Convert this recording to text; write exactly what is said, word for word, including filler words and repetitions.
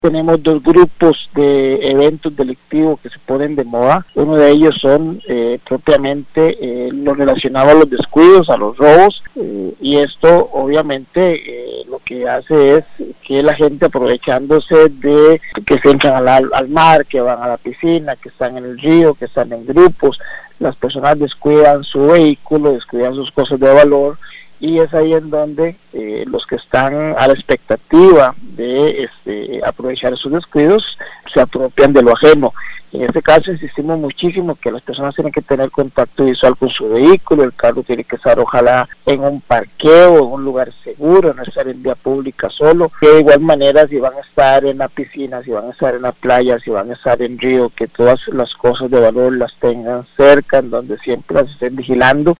Tenemos dos grupos de eventos delictivos que se ponen de moda. Uno de ellos son eh, propiamente eh, lo relacionado a los descuidos, a los robos, eh, y esto obviamente eh, lo que hace es que la gente, aprovechándose de que se entran al, al mar, que van a la piscina, que están en el río, que están en grupos, las personas descuidan su vehículo, descuidan sus cosas de valor, y es ahí en donde eh, los que están a la expectativa de este, aprovechar esos descuidos se apropian de lo ajeno. En este caso insistimos muchísimo que las personas tienen que tener contacto visual con su vehículo, el carro tiene que estar ojalá en un parqueo, en un lugar seguro, no estar en vía pública solo. De igual manera, si van a estar en la piscina, si van a estar en la playa, si van a estar en río, que todas las cosas de valor las tengan cerca, en donde siempre las estén vigilando,